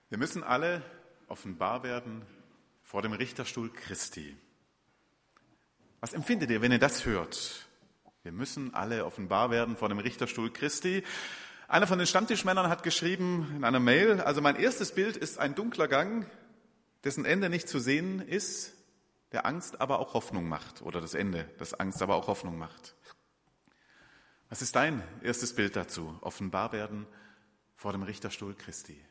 Wir müssen alle offenbar werden vor dem Richterstuhl Christi. Was empfindet ihr, wenn ihr das hört? Wir müssen alle offenbar werden vor dem Richterstuhl Christi. Einer von den Stammtischmännern hat geschrieben in einer Mail, also mein erstes Bild ist ein dunkler Gang, dessen Ende nicht zu sehen ist, der Angst aber auch Hoffnung macht. Oder das Ende, das Angst aber auch Hoffnung macht. Was ist dein erstes Bild dazu? Offenbar werden vor dem Richterstuhl Christi.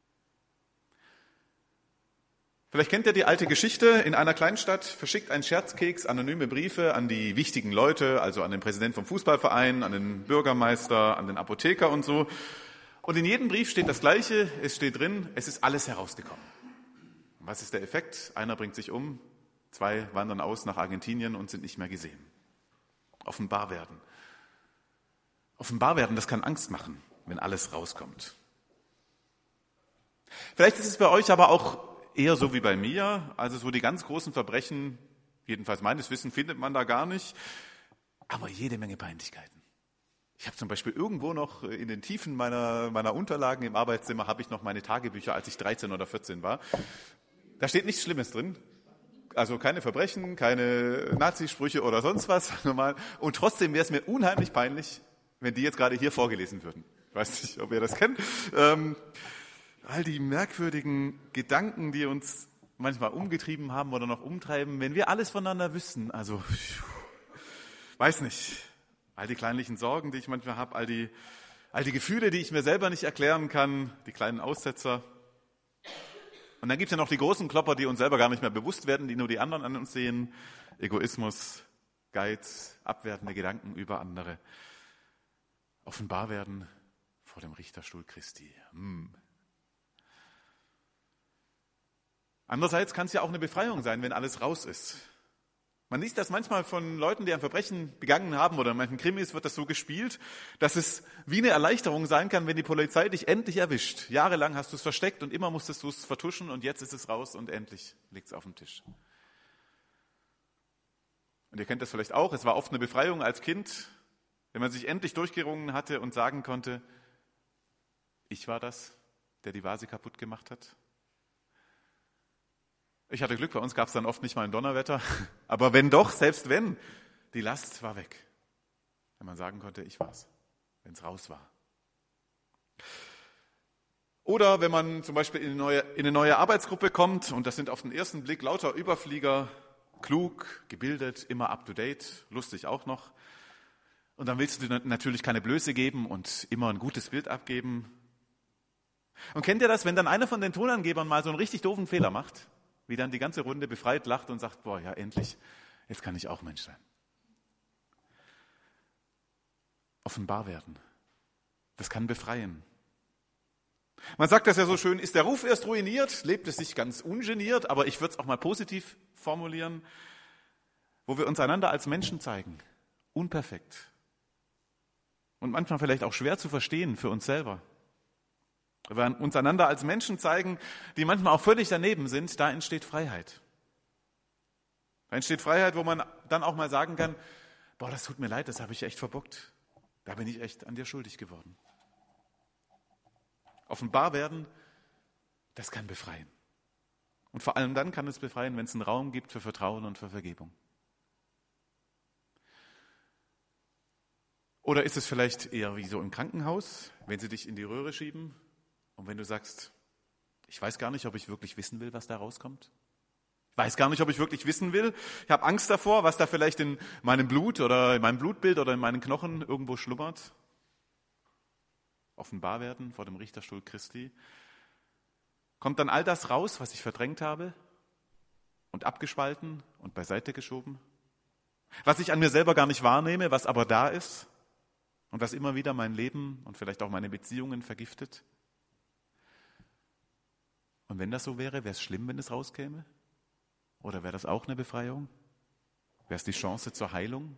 Vielleicht kennt ihr die alte Geschichte. In einer Kleinstadt verschickt ein Scherzkeks anonyme Briefe an die wichtigen Leute, also an den Präsidenten vom Fußballverein, an den Bürgermeister, an den Apotheker und so. Und in jedem Brief steht das Gleiche. Es steht drin, es ist alles herausgekommen. Und was ist der Effekt? Einer bringt sich um, 2 wandern aus nach Argentinien und sind nicht mehr gesehen. Offenbar werden. Offenbar werden, das kann Angst machen, wenn alles rauskommt. Vielleicht ist es bei euch aber auch eher so wie bei mir, also so die ganz großen Verbrechen, jedenfalls meines Wissens, findet man da gar nicht, aber jede Menge Peinlichkeiten. Ich habe zum Beispiel irgendwo noch in den Tiefen meiner Unterlagen im Arbeitszimmer, habe ich noch meine Tagebücher, als ich 13 oder 14 war. Da steht nichts Schlimmes drin, also keine Verbrechen, keine Nazisprüche oder sonst was, sagen wir mal. Und trotzdem wäre es mir unheimlich peinlich, wenn die jetzt gerade hier vorgelesen würden. Ich weiß nicht, ob ihr das kennt. All die merkwürdigen Gedanken, die uns manchmal umgetrieben haben oder noch umtreiben, wenn wir alles voneinander wüssten, also, weiß nicht, all die kleinlichen Sorgen, die ich manchmal habe, all die Gefühle, die ich mir selber nicht erklären kann, die kleinen Aussetzer. Und dann gibt es ja noch die großen Klopper, die uns selber gar nicht mehr bewusst werden, die nur die anderen an uns sehen. Egoismus, Geiz, abwertende Gedanken über andere. Offenbar werden vor dem Richterstuhl Christi. Andererseits kann es ja auch eine Befreiung sein, wenn alles raus ist. Man liest das manchmal von Leuten, die ein Verbrechen begangen haben, oder in manchen Krimis wird das so gespielt, dass es wie eine Erleichterung sein kann, wenn die Polizei dich endlich erwischt. Jahrelang hast du es versteckt und immer musstest du es vertuschen und jetzt ist es raus und endlich liegt es auf dem Tisch. Und ihr kennt das vielleicht auch, es war oft eine Befreiung als Kind, wenn man sich endlich durchgerungen hatte und sagen konnte, ich war das, der die Vase kaputt gemacht hat. Ich hatte Glück, bei uns gab es dann oft nicht mal ein Donnerwetter, aber wenn doch, selbst wenn, die Last war weg. Wenn man sagen konnte, ich war's, wenn es raus war. Oder wenn man zum Beispiel in eine neue Arbeitsgruppe kommt und das sind auf den ersten Blick lauter Überflieger, klug, gebildet, immer up to date, lustig auch noch. Und dann willst du natürlich keine Blöße geben und immer ein gutes Bild abgeben. Und kennt ihr das, wenn dann einer von den Tonangebern mal so einen richtig doofen Fehler macht? Wie dann die ganze Runde befreit lacht und sagt, boah, ja endlich, jetzt kann ich auch Mensch sein. Offenbar werden, das kann befreien. Man sagt das ja so schön, ist der Ruf erst ruiniert, lebt es sich ganz ungeniert, aber ich würde es auch mal positiv formulieren, wo wir uns einander als Menschen zeigen, unperfekt und manchmal vielleicht auch schwer zu verstehen für uns selber. Wenn wir uns einander als Menschen zeigen, die manchmal auch völlig daneben sind, da entsteht Freiheit. Da entsteht Freiheit, wo man dann auch mal sagen kann, boah, das tut mir leid, das habe ich echt verbockt. Da bin ich echt an dir schuldig geworden. Offenbar werden, das kann befreien. Und vor allem dann kann es befreien, wenn es einen Raum gibt für Vertrauen und für Vergebung. Oder ist es vielleicht eher wie so im Krankenhaus, wenn sie dich in die Röhre schieben? Und wenn du sagst, ich weiß gar nicht, ob ich wirklich wissen will, was da rauskommt. Ich weiß gar nicht, ob ich wirklich wissen will. Ich habe Angst davor, was da vielleicht in meinem Blut oder in meinem Blutbild oder in meinen Knochen irgendwo schlummert. Offenbar werden vor dem Richterstuhl Christi. Kommt dann all das raus, was ich verdrängt habe und abgespalten und beiseite geschoben? Was ich an mir selber gar nicht wahrnehme, was aber da ist und was immer wieder mein Leben und vielleicht auch meine Beziehungen vergiftet? Und wenn das so wäre, wäre es schlimm, wenn es rauskäme? Oder wäre das auch eine Befreiung? Wäre es die Chance zur Heilung?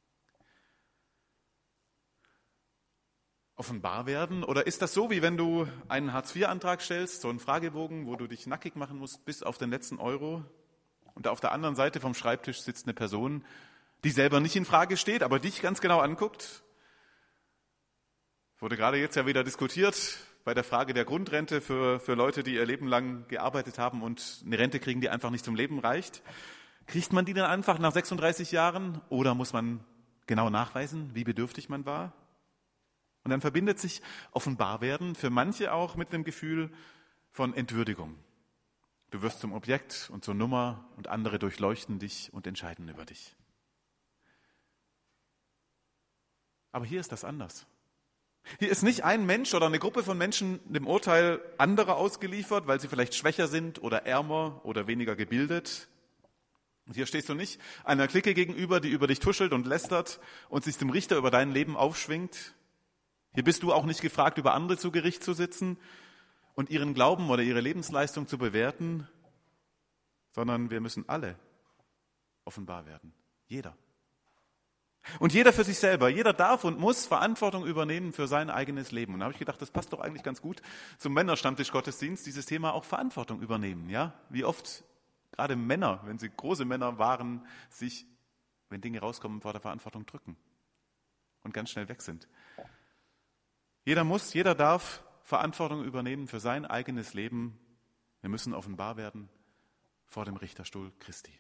Offenbar werden? Oder ist das so, wie wenn du einen Hartz-IV-Antrag stellst, so einen Fragebogen, wo du dich nackig machen musst bis auf den letzten Euro und auf der anderen Seite vom Schreibtisch sitzt eine Person, die selber nicht in Frage steht, aber dich ganz genau anguckt? Wurde gerade jetzt ja wieder diskutiert, bei der Frage der Grundrente für Leute, die ihr Leben lang gearbeitet haben und eine Rente kriegen, die einfach nicht zum Leben reicht. Kriegt man die dann einfach nach 36 Jahren oder muss man genau nachweisen, wie bedürftig man war? Und dann verbindet sich Offenbarwerden für manche auch mit einem Gefühl von Entwürdigung. Du wirst zum Objekt und zur Nummer und andere durchleuchten dich und entscheiden über dich. Aber hier ist das anders. Hier ist nicht ein Mensch oder eine Gruppe von Menschen dem Urteil anderer ausgeliefert, weil sie vielleicht schwächer sind oder ärmer oder weniger gebildet. Und hier stehst du nicht einer Clique gegenüber, die über dich tuschelt und lästert und sich dem Richter über dein Leben aufschwingt. Hier bist du auch nicht gefragt, über andere zu Gericht zu sitzen und ihren Glauben oder ihre Lebensleistung zu bewerten, sondern wir müssen alle offenbar werden. Jeder. Und jeder für sich selber. Jeder darf und muss Verantwortung übernehmen für sein eigenes Leben. Und da habe ich gedacht, das passt doch eigentlich ganz gut zum Männerstammtisch-Gottesdienst, dieses Thema auch Verantwortung übernehmen. Ja? Wie oft gerade Männer, wenn sie große Männer waren, sich, wenn Dinge rauskommen, vor der Verantwortung drücken und ganz schnell weg sind. Jeder darf Verantwortung übernehmen für sein eigenes Leben. Wir müssen offenbar werden vor dem Richterstuhl Christi.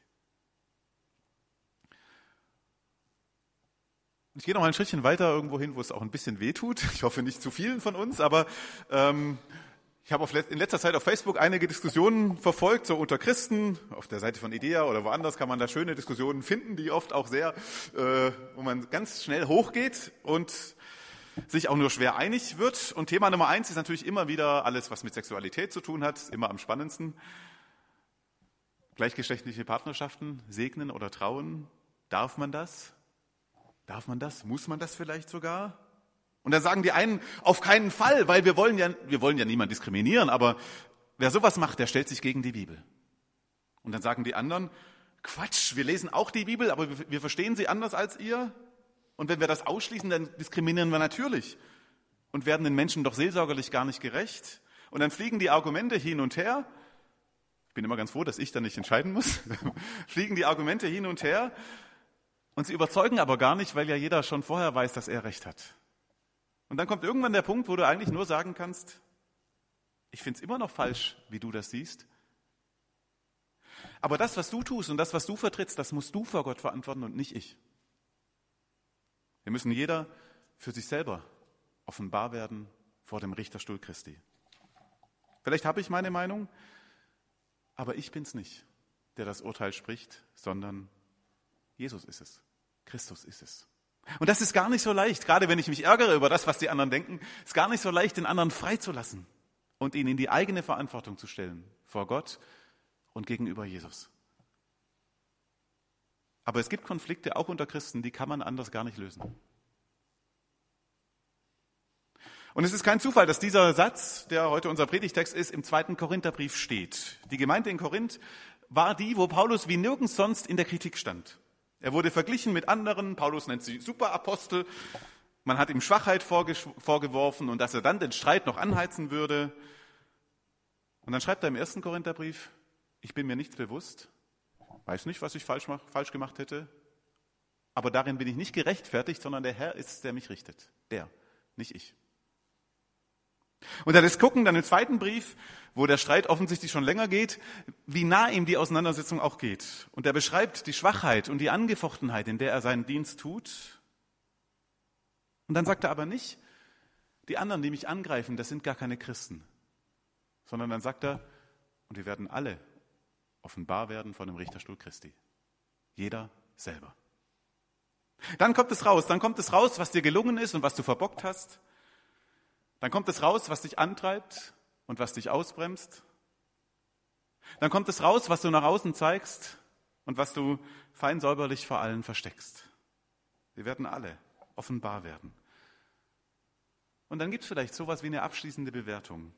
Ich gehe noch mal ein Schrittchen weiter irgendwo hin, wo es auch ein bisschen weh tut. Ich hoffe nicht zu vielen von uns, aber ich habe in letzter Zeit auf Facebook einige Diskussionen verfolgt, so unter Christen, auf der Seite von IDEA oder woanders kann man da schöne Diskussionen finden, die oft auch sehr, wo man ganz schnell hochgeht und sich auch nur schwer einig wird. Und Thema Nummer 1 ist natürlich immer wieder alles, was mit Sexualität zu tun hat, immer am spannendsten. Gleichgeschlechtliche Partnerschaften segnen oder trauen, darf man das? Darf man das? Muss man das vielleicht sogar? Und dann sagen die einen, auf keinen Fall, weil wir wollen ja niemanden diskriminieren, aber wer sowas macht, der stellt sich gegen die Bibel. Und dann sagen die anderen, Quatsch, wir lesen auch die Bibel, aber wir verstehen sie anders als ihr. Und wenn wir das ausschließen, dann diskriminieren wir natürlich und werden den Menschen doch seelsorgerlich gar nicht gerecht. Und dann fliegen die Argumente hin und her. Ich bin immer ganz froh, dass ich da nicht entscheiden muss. Fliegen die Argumente hin und her. Und sie überzeugen aber gar nicht, weil ja jeder schon vorher weiß, dass er recht hat. Und dann kommt irgendwann der Punkt, wo du eigentlich nur sagen kannst, ich finde es immer noch falsch, wie du das siehst. Aber das, was du tust und das, was du vertrittst, das musst du vor Gott verantworten und nicht ich. Wir müssen jeder für sich selber offenbar werden vor dem Richterstuhl Christi. Vielleicht habe ich meine Meinung, aber ich bin es nicht, der das Urteil spricht, sondern Jesus ist es. Christus ist es. Und das ist gar nicht so leicht, gerade wenn ich mich ärgere über das, was die anderen denken, ist gar nicht so leicht, den anderen freizulassen und ihn in die eigene Verantwortung zu stellen, vor Gott und gegenüber Jesus. Aber es gibt Konflikte, auch unter Christen, die kann man anders gar nicht lösen. Und es ist kein Zufall, dass dieser Satz, der heute unser Predigtext ist, im 2. Korintherbrief steht. Die Gemeinde in Korinth war die, wo Paulus wie nirgends sonst in der Kritik stand. Er wurde verglichen mit anderen, Paulus nennt sie Superapostel, man hat ihm Schwachheit vorgeworfen und dass er dann den Streit noch anheizen würde. Und dann schreibt er im 1. Korintherbrief, ich bin mir nichts bewusst, weiß nicht, was ich falsch gemacht hätte, aber darin bin ich nicht gerechtfertigt, sondern der Herr ist es, der mich richtet. Der, nicht ich. Und dann gucken dann im 2. Brief, wo der Streit offensichtlich schon länger geht, wie nah ihm die Auseinandersetzung auch geht. Und er beschreibt die Schwachheit und die Angefochtenheit, in der er seinen Dienst tut. Und dann sagt er aber nicht, die anderen, die mich angreifen, das sind gar keine Christen. Sondern dann sagt er, und wir werden alle offenbar werden vor dem Richterstuhl Christi. Jeder selber. Dann kommt es raus, was dir gelungen ist und was du verbockt hast. Dann kommt es raus, was dich antreibt und was dich ausbremst. Dann kommt es raus, was du nach außen zeigst und was du fein säuberlich vor allen versteckst. Wir werden alle offenbar werden. Und dann gibt es vielleicht sowas wie eine abschließende Bewertung.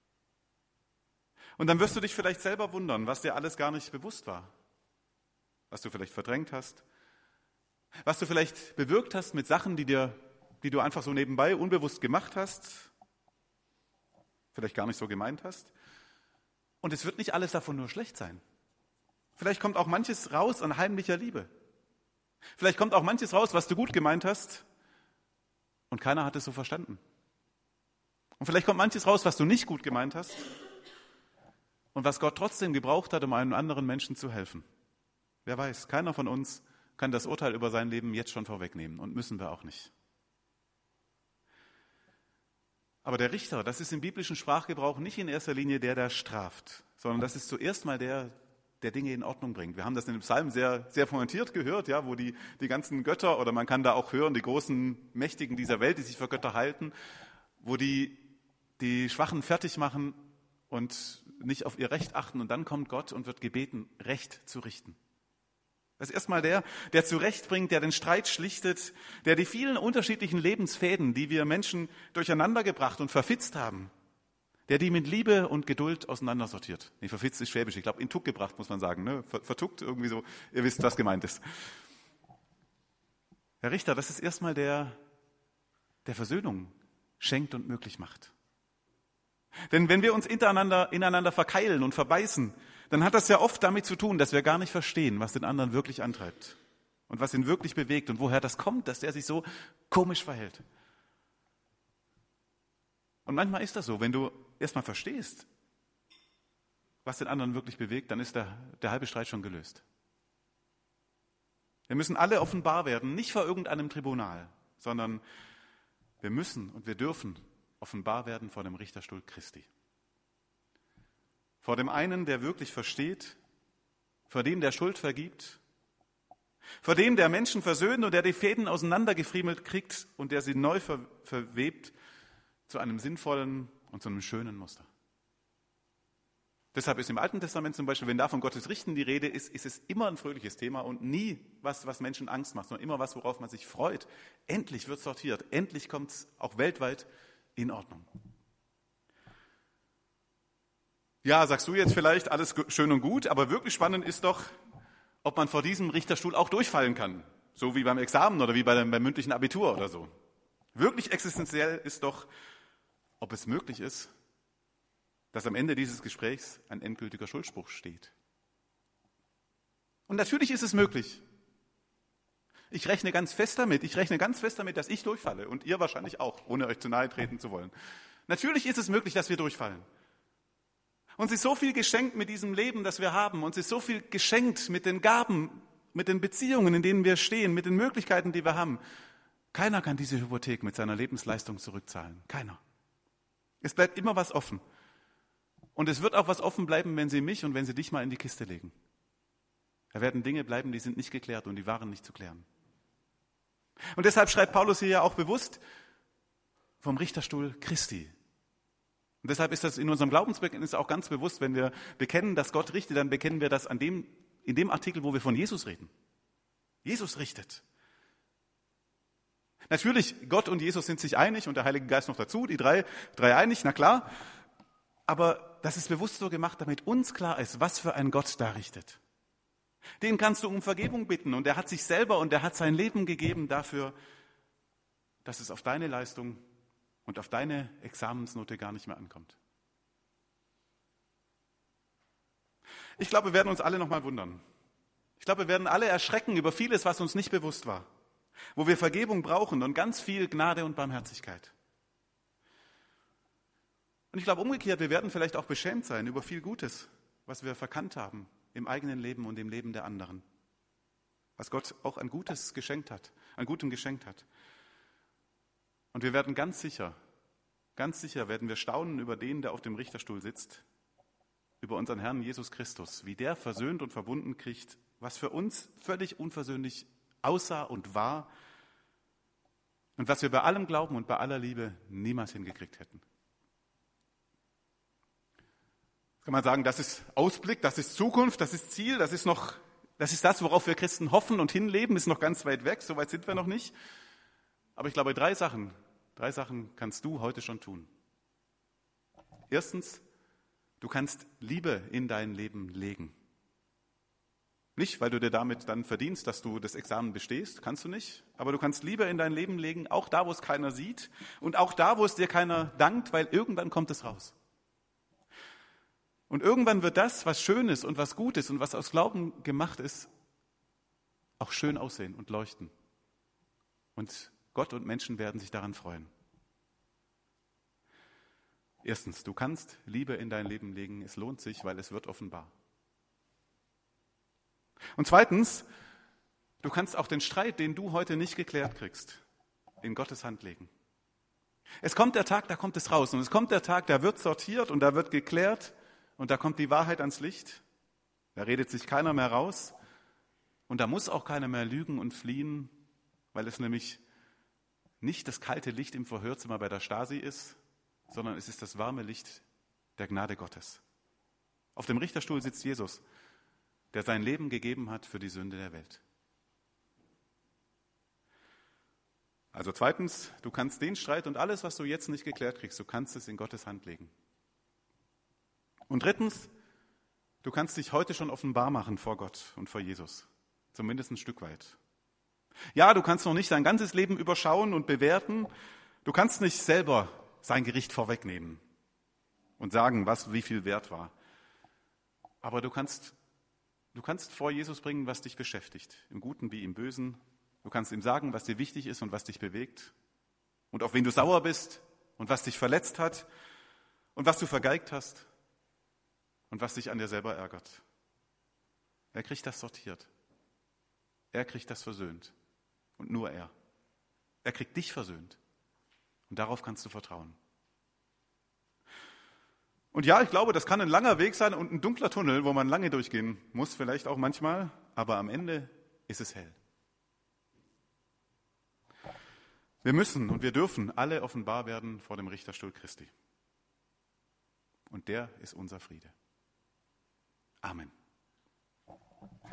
Und dann wirst du dich vielleicht selber wundern, was dir alles gar nicht bewusst war. Was du vielleicht verdrängt hast. Was du vielleicht bewirkt hast mit Sachen, die du einfach so nebenbei unbewusst gemacht hast. Vielleicht gar nicht so gemeint hast. Und es wird nicht alles davon nur schlecht sein. Vielleicht kommt auch manches raus an heimlicher Liebe. Vielleicht kommt auch manches raus, was du gut gemeint hast und keiner hat es so verstanden. Und vielleicht kommt manches raus, was du nicht gut gemeint hast und was Gott trotzdem gebraucht hat, um einem anderen Menschen zu helfen. Wer weiß, keiner von uns kann das Urteil über sein Leben jetzt schon vorwegnehmen und müssen wir auch nicht. Aber der Richter, das ist im biblischen Sprachgebrauch nicht in erster Linie der, der straft, sondern das ist zuerst mal der Dinge in Ordnung bringt. Wir haben das in dem Psalm sehr, sehr pointiert gehört, ja, wo die ganzen Götter, oder man kann da auch hören, die großen Mächtigen dieser Welt, die sich für Götter halten, wo die Schwachen fertig machen und nicht auf ihr Recht achten. Und dann kommt Gott und wird gebeten, Recht zu richten. Das ist erstmal der zurechtbringt, der den Streit schlichtet, der die vielen unterschiedlichen Lebensfäden, die wir Menschen durcheinandergebracht und verfitzt haben, der die mit Liebe und Geduld auseinandersortiert. Nee, verfitzt ist schwäbisch, ich glaube in Tuck gebracht, muss man sagen. Ne? Vertuckt irgendwie so, ihr wisst, was gemeint ist. Herr Richter, das ist erstmal der Versöhnung schenkt und möglich macht. Denn wenn wir uns ineinander verkeilen und verbeißen, dann hat das ja oft damit zu tun, dass wir gar nicht verstehen, was den anderen wirklich antreibt und was ihn wirklich bewegt und woher das kommt, dass der sich so komisch verhält. Und manchmal ist das so, wenn du erstmal verstehst, was den anderen wirklich bewegt, dann ist der halbe Streit schon gelöst. Wir müssen alle offenbar werden, nicht vor irgendeinem Tribunal, sondern wir müssen und wir dürfen offenbar werden vor dem Richterstuhl Christi. Vor dem einen, der wirklich versteht, vor dem, der Schuld vergibt, vor dem, der Menschen versöhnt und der die Fäden auseinandergefriemelt kriegt und der sie neu verwebt zu einem sinnvollen und zu einem schönen Muster. Deshalb ist im Alten Testament zum Beispiel, wenn da von Gottes Richten die Rede ist, ist es immer ein fröhliches Thema und nie was Menschen Angst macht, sondern immer was, worauf man sich freut. Endlich wird sortiert, endlich kommt es auch weltweit in Ordnung. Ja, sagst du jetzt vielleicht, alles schön und gut, aber wirklich spannend ist doch, ob man vor diesem Richterstuhl auch durchfallen kann. So wie beim Examen oder wie beim mündlichen Abitur oder so. Wirklich existenziell ist doch, ob es möglich ist, dass am Ende dieses Gesprächs ein endgültiger Schuldspruch steht. Und natürlich ist es möglich. Ich rechne ganz fest damit, dass ich durchfalle und ihr wahrscheinlich auch, ohne euch zu nahe treten zu wollen. Natürlich ist es möglich, dass wir durchfallen. Uns ist so viel geschenkt mit diesem Leben, das wir haben. Uns ist so viel geschenkt mit den Gaben, mit den Beziehungen, in denen wir stehen, mit den Möglichkeiten, die wir haben. Keiner kann diese Hypothek mit seiner Lebensleistung zurückzahlen. Keiner. Es bleibt immer was offen. Und es wird auch was offen bleiben, wenn Sie mich und wenn Sie dich mal in die Kiste legen. Da werden Dinge bleiben, die sind nicht geklärt und die waren nicht zu klären. Und deshalb schreibt Paulus hier ja auch bewusst vom Richterstuhl Christi. Und deshalb ist das in unserem Glaubensbekenntnis auch ganz bewusst, wenn wir bekennen, dass Gott richtet, dann bekennen wir das in dem Artikel, wo wir von Jesus reden. Jesus richtet. Natürlich, Gott und Jesus sind sich einig und der Heilige Geist noch dazu, die drei einig, na klar. Aber das ist bewusst so gemacht, damit uns klar ist, was für ein Gott da richtet. Den kannst du um Vergebung bitten und er hat sich selber und er hat sein Leben gegeben dafür, dass es auf deine Leistung und auf deine Examensnote gar nicht mehr ankommt. Ich glaube, wir werden uns alle nochmal wundern. Ich glaube, wir werden alle erschrecken über vieles, was uns nicht bewusst war, wo wir Vergebung brauchen und ganz viel Gnade und Barmherzigkeit. Und ich glaube umgekehrt, wir werden vielleicht auch beschämt sein über viel Gutes, was wir verkannt haben im eigenen Leben und im Leben der anderen. Was Gott auch an Gutem geschenkt hat. Und wir werden ganz sicher werden wir staunen über den, der auf dem Richterstuhl sitzt, über unseren Herrn Jesus Christus, wie der versöhnt und verbunden kriegt, was für uns völlig unversöhnlich aussah und war und was wir bei allem Glauben und bei aller Liebe niemals hingekriegt hätten. Jetzt kann man sagen, das ist Ausblick, das ist Zukunft, das ist Ziel, das ist das, worauf wir Christen hoffen und hinleben, ist noch ganz weit weg, so weit sind wir noch nicht. Aber ich glaube, drei Sachen kannst du heute schon tun. Erstens, du kannst Liebe in dein Leben legen. Nicht, weil du dir damit dann verdienst, dass du das Examen bestehst, kannst du nicht. Aber du kannst Liebe in dein Leben legen, auch da, wo es keiner sieht und auch da, wo es dir keiner dankt, weil irgendwann kommt es raus. Und irgendwann wird das, was schön ist und was gut ist und was aus Glauben gemacht ist, auch schön aussehen und leuchten. Und Gott und Menschen werden sich daran freuen. Erstens, du kannst Liebe in dein Leben legen. Es lohnt sich, weil es wird offenbar. Und zweitens, du kannst auch den Streit, den du heute nicht geklärt kriegst, in Gottes Hand legen. Es kommt der Tag, da kommt es raus. Und es kommt der Tag, da wird sortiert und da wird geklärt und da kommt die Wahrheit ans Licht. Da redet sich keiner mehr raus und da muss auch keiner mehr lügen und fliehen, weil es nämlich nicht das kalte Licht im Verhörzimmer bei der Stasi ist, sondern es ist das warme Licht der Gnade Gottes. Auf dem Richterstuhl sitzt Jesus, der sein Leben gegeben hat für die Sünde der Welt. Also zweitens, du kannst den Streit und alles, was du jetzt nicht geklärt kriegst, du kannst es in Gottes Hand legen. Und drittens, du kannst dich heute schon offenbar machen vor Gott und vor Jesus, zumindest ein Stück weit. Ja, du kannst noch nicht sein ganzes Leben überschauen und bewerten, du kannst nicht selber sein Gericht vorwegnehmen und sagen, was wie viel wert war. Aber du kannst vor Jesus bringen, was dich beschäftigt, im Guten wie im Bösen. Du kannst ihm sagen, was dir wichtig ist und was dich bewegt und auf wen du sauer bist und was dich verletzt hat und was du vergeigt hast und was dich an dir selber ärgert. Er kriegt das sortiert. Er kriegt das versöhnt und nur er. Er kriegt dich versöhnt und darauf kannst du vertrauen. Und ja, ich glaube, das kann ein langer Weg sein und ein dunkler Tunnel, wo man lange durchgehen muss, vielleicht auch manchmal, aber am Ende ist es hell. Wir müssen und wir dürfen alle offenbar werden vor dem Richterstuhl Christi. Und der ist unser Friede. Amen.